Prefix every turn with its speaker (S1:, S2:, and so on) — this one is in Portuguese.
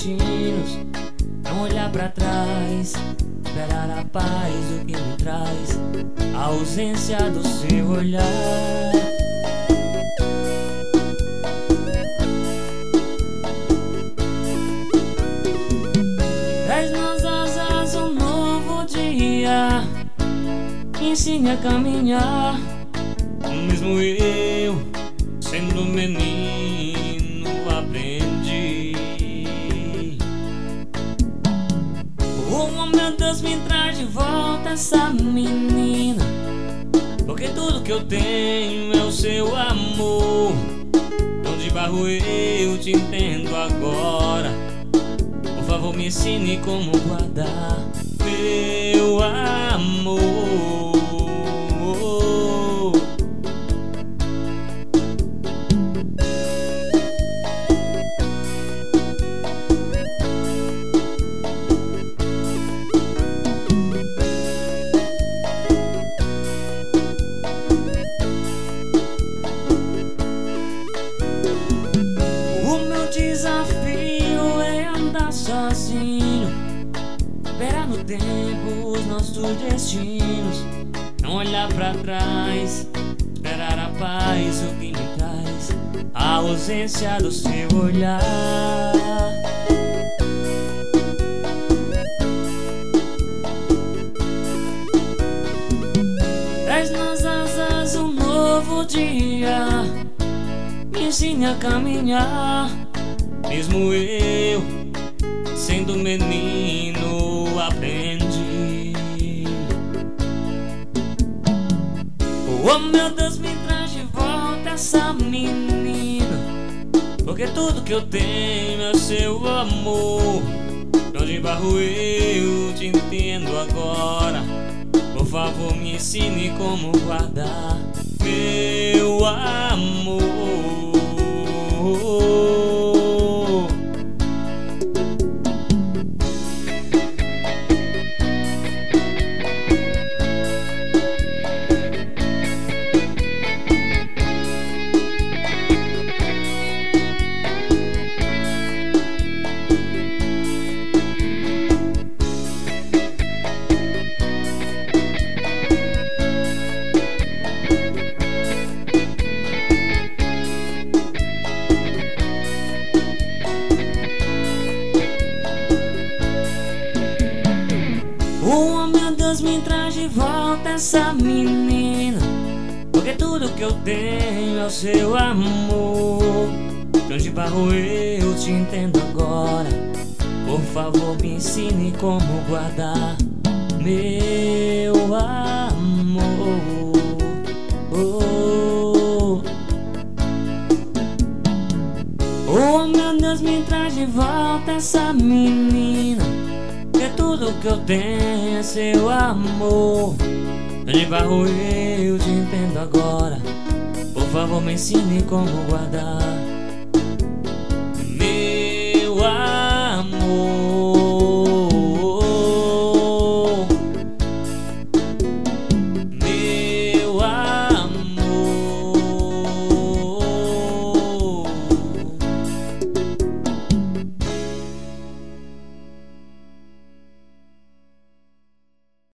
S1: destinos, não olhar pra trás, esperar a paz, o que me traz a ausência do seu olhar. Traz nas asas um novo dia, me ensine a caminhar. Mesmo eu, sendo menino, aprendi. Oh meu Deus, me traz de volta essa menina, porque tudo que eu tenho é o seu amor. Não de barro eu te entendo agora, por favor me ensine como guardar meu amor. Desafio é andar sozinho, esperar no tempo os nossos destinos, não olhar pra trás, esperar a paz, o que me traz a ausência do seu olhar. Traz nas asas um novo dia, me ensine a caminhar. Mesmo eu, sendo menino, aprendi. Oh meu Deus, me traz de volta essa menina, porque tudo que eu tenho é o seu amor. Não de barro eu te entendo agora, por favor me ensine como guardar meu amor. Oh meu Deus, me traz de volta essa menina, porque tudo que eu tenho é o seu amor. Não de barro eu te entendo agora, por favor me ensine como guardar meu amor. Oh meu Deus, me traz de volta essa menina, porque tudo que eu tenho é seu amor. De barro eu te entendo agora, por favor me ensine como guardar